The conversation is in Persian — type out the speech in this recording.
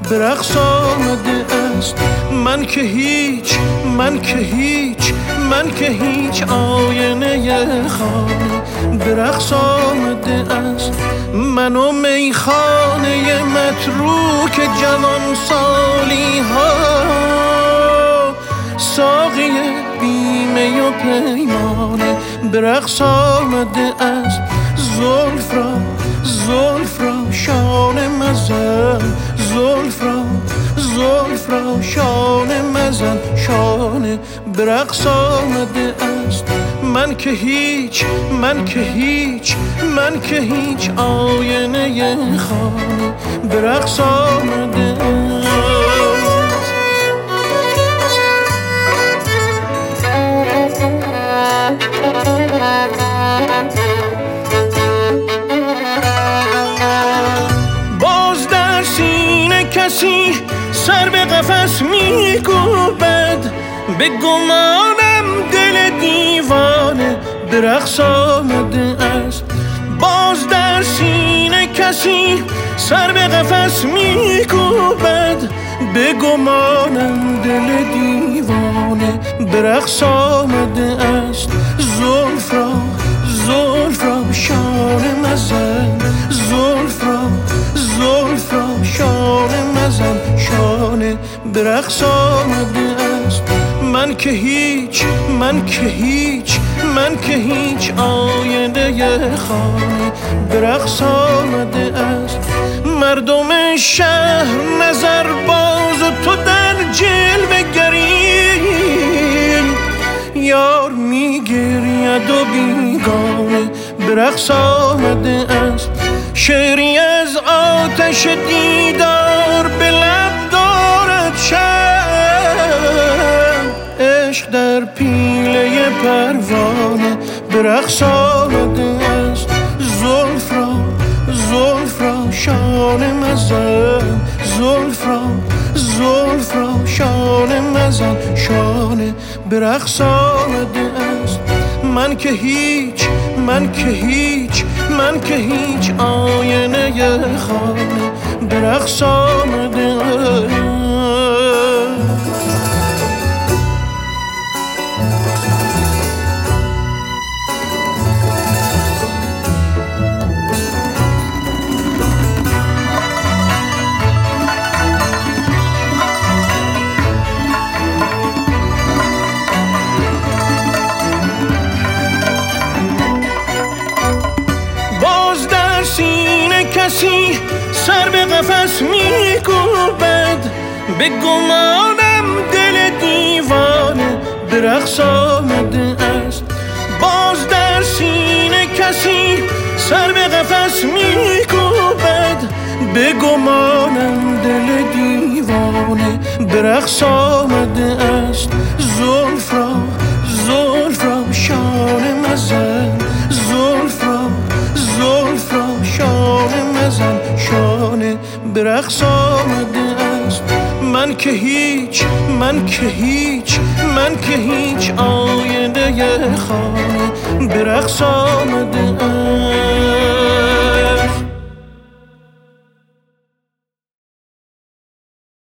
به رقص آمده است. من که هیچ آینه خانه به رقص آمده است. من و میخانه متروک جوان سالی ها، ساقی بیمه و پیمانه به رقص آمده است. زلف را شانه مزن، زلف را شانه مزن، شانه به رقص آمده است. من که هیچ آینه خانه به رقص آمده است. باز در سینه کسی سر به قفس می‌کوبد، به گمانم دل دیوانه به رقص آمده است. باز در سینه کسی سر به قفس می‌کوبد، به گمانم دل دیوانه به رقص آمده است. زلف را شانه مزن، زلف را شانه مزن، شانه به رقص آمده است. من که هیچ آینه خانه به رقص آمده است. مردم شهر نظر باز و تو در جلوه گری، یار میگرید و بیگانه به رقص آمده است. شعری از آتش دیدار به لب دارد شب، عشق در پیله پروانه به رقص آمده است. زلف را شانه مزن، زلف را شانه مزن، شانه به رقص آمده است. من که هیچ آینه خانه به رقص آمده است. کسی سر به قفس می‌کوبد، به گمانم دل دیوانه به رقص آمده است. باز در سینه کسی سر به قفس می‌کوبد، به گمانم دل دیوانه به رقص آمده است. زلف را شانه مزن، زلف را شانه مزن، شانه به رقص آمده است. من که هیچ آینه خانه به رقص آمده